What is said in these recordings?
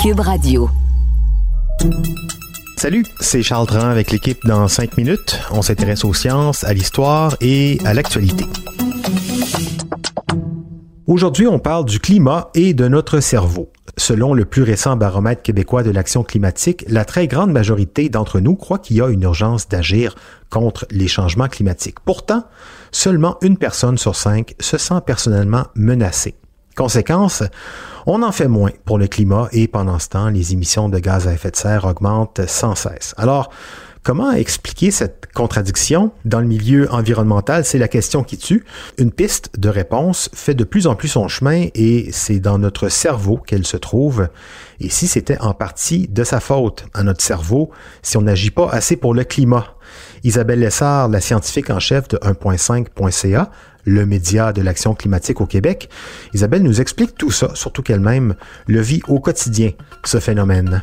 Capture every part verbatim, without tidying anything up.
Cube Radio. Salut, c'est Charles Dran avec l'équipe dans cinq minutes. On s'intéresse aux sciences, à l'histoire et à l'actualité. Aujourd'hui, on parle du climat et de notre cerveau. Selon le plus récent baromètre québécois de l'action climatique, la très grande majorité d'entre nous croit qu'il y a une urgence d'agir contre les changements climatiques. Pourtant, seulement une personne sur cinq se sent personnellement menacée. Conséquence, on en fait moins pour le climat et pendant ce temps, les émissions de gaz à effet de serre augmentent sans cesse. Alors, comment expliquer cette contradiction? Dans le milieu environnemental, c'est la question qui tue. Une piste de réponse fait de plus en plus son chemin et c'est dans notre cerveau qu'elle se trouve. Et si c'était en partie de sa faute à notre cerveau, si on n'agit pas assez pour le climat? Isabelle Lessard, la scientifique en chef de un point cinq point c a, le média de l'action climatique au Québec. Isabelle nous explique tout ça, surtout qu'elle-même le vit au quotidien, ce phénomène.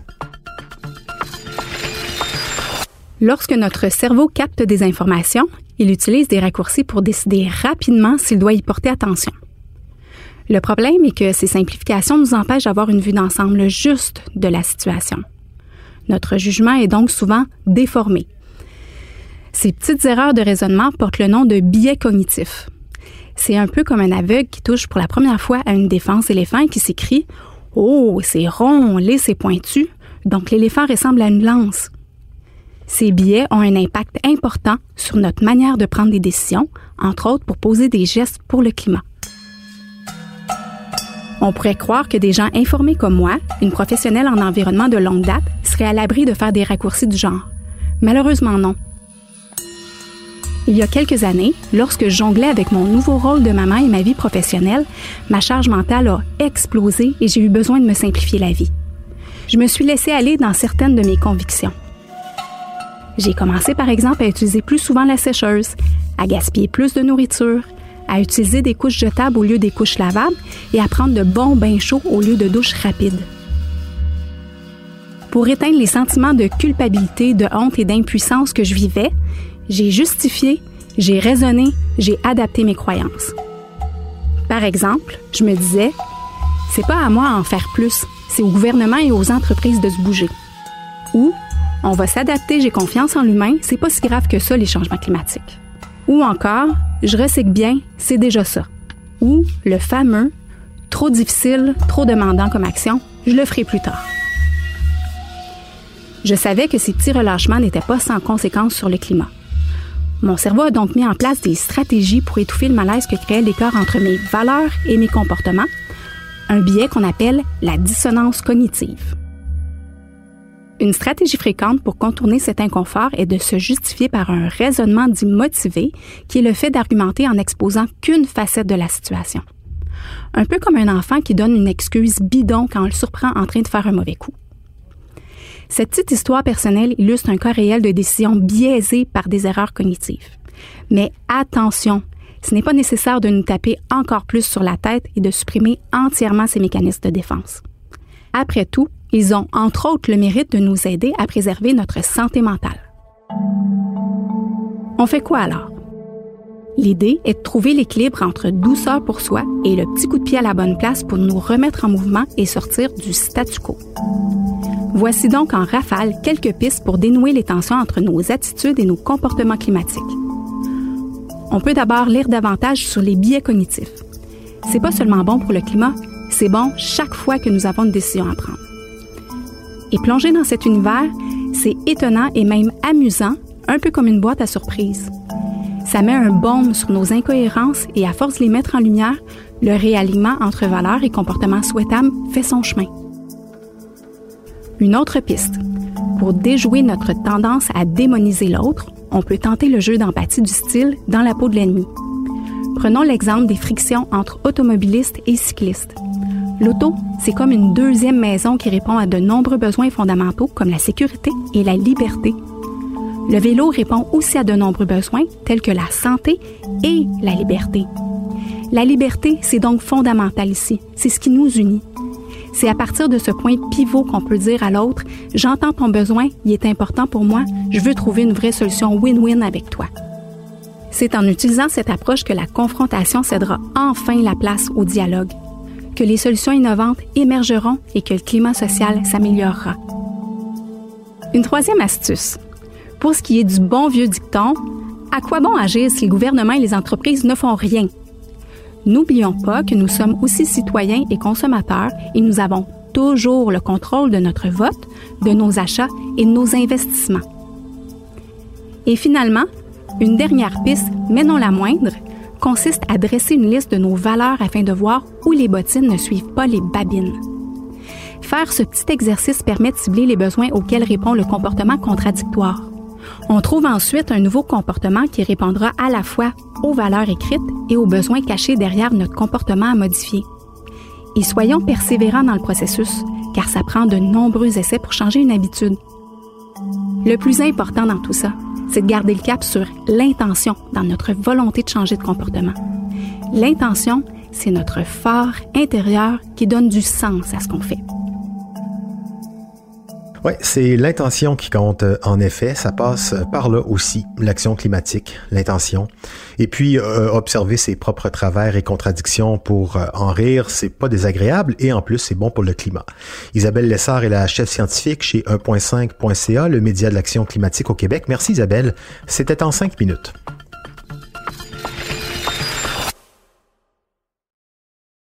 Lorsque notre cerveau capte des informations, il utilise des raccourcis pour décider rapidement s'il doit y porter attention. Le problème est que ces simplifications nous empêchent d'avoir une vue d'ensemble juste de la situation. Notre jugement est donc souvent déformé. Ces petites erreurs de raisonnement portent le nom de biais cognitifs. C'est un peu comme un aveugle qui touche pour la première fois à une défense éléphant et qui s'écrie « Oh, c'est rond, lisse c'est pointu, donc l'éléphant ressemble à une lance ». Ces biais ont un impact important sur notre manière de prendre des décisions, entre autres pour poser des gestes pour le climat. On pourrait croire que des gens informés comme moi, une professionnelle en environnement de longue date, seraient à l'abri de faire des raccourcis du genre. Malheureusement non. Il y a quelques années, lorsque je jonglais avec mon nouveau rôle de maman et ma vie professionnelle, ma charge mentale a explosé et j'ai eu besoin de me simplifier la vie. Je me suis laissée aller dans certaines de mes convictions. J'ai commencé par exemple à utiliser plus souvent la sécheuse, à gaspiller plus de nourriture, à utiliser des couches jetables au lieu des couches lavables et à prendre de bons bains chauds au lieu de douches rapides. Pour éteindre les sentiments de culpabilité, de honte et d'impuissance que je vivais, j'ai justifié, j'ai raisonné, j'ai adapté mes croyances. Par exemple, je me disais, c'est pas à moi à en faire plus, c'est au gouvernement et aux entreprises de se bouger. Ou, on va s'adapter, j'ai confiance en l'humain, c'est pas si grave que ça les changements climatiques. Ou encore, je recycle bien, c'est déjà ça. Ou le fameux, trop difficile, trop demandant comme action, je le ferai plus tard. Je savais que ces petits relâchements n'étaient pas sans conséquences sur le climat. Mon cerveau a donc mis en place des stratégies pour étouffer le malaise que créait l'écart entre mes valeurs et mes comportements, un biais qu'on appelle la dissonance cognitive. Une stratégie fréquente pour contourner cet inconfort est de se justifier par un raisonnement dit motivé, qui est le fait d'argumenter en exposant qu'une facette de la situation. Un peu comme un enfant qui donne une excuse bidon quand on le surprend en train de faire un mauvais coup. Cette petite histoire personnelle illustre un cas réel de décision biaisée par des erreurs cognitives. Mais attention, ce n'est pas nécessaire de nous taper encore plus sur la tête et de supprimer entièrement ces mécanismes de défense. Après tout, ils ont entre autres le mérite de nous aider à préserver notre santé mentale. On fait quoi alors? L'idée est de trouver l'équilibre entre douceur pour soi et le petit coup de pied à la bonne place pour nous remettre en mouvement et sortir du statu quo. Voici donc en rafale quelques pistes pour dénouer les tensions entre nos attitudes et nos comportements climatiques. On peut d'abord lire davantage sur les biais cognitifs. C'est pas seulement bon pour le climat, c'est bon chaque fois que nous avons une décision à prendre. Et plonger dans cet univers, c'est étonnant et même amusant, un peu comme une boîte à surprises. Ça met un baume sur nos incohérences et à force de les mettre en lumière, le réalignement entre valeurs et comportements souhaitables fait son chemin. Une autre piste. Pour déjouer notre tendance à démoniser l'autre, on peut tenter le jeu d'empathie du style « dans la peau de l'ennemi ». Prenons l'exemple des frictions entre automobilistes et cyclistes. L'auto, c'est comme une deuxième maison qui répond à de nombreux besoins fondamentaux comme la sécurité et la liberté. Le vélo répond aussi à de nombreux besoins tels que la santé et la liberté. La liberté, c'est donc fondamental ici. C'est ce qui nous unit. C'est à partir de ce point pivot qu'on peut dire à l'autre « J'entends ton besoin, il est important pour moi, je veux trouver une vraie solution win-win avec toi ». C'est en utilisant cette approche que la confrontation cédera enfin la place au dialogue. que les solutions innovantes émergeront et que le climat social s'améliorera. Une troisième astuce. Pour ce qui est du bon vieux dicton, à quoi bon agir si le gouvernement et les entreprises ne font rien? N'oublions pas que nous sommes aussi citoyens et consommateurs et nous avons toujours le contrôle de notre vote, de nos achats et de nos investissements. Et finalement, une dernière piste, mais non la moindre, consiste à dresser une liste de nos valeurs afin de voir où les bottines ne suivent pas les babines. Faire ce petit exercice permet de cibler les besoins auxquels répond le comportement contradictoire. On trouve ensuite un nouveau comportement qui répondra à la fois aux valeurs écrites et aux besoins cachés derrière notre comportement à modifier. Et soyons persévérants dans le processus, car ça prend de nombreux essais pour changer une habitude. Le plus important dans tout ça, c'est de garder le cap sur l'intention dans notre volonté de changer de comportement. L'intention, c'est notre phare intérieur qui donne du sens à ce qu'on fait. Oui, c'est l'intention qui compte. En effet, ça passe par là aussi, l'action climatique, l'intention. Et puis, euh, observer ses propres travers et contradictions pour euh, en rire, c'est pas désagréable et en plus, c'est bon pour le climat. Isabelle Lessard est la chef scientifique chez un point cinq point c a, le média de l'action climatique au Québec. Merci Isabelle, c'était en cinq minutes.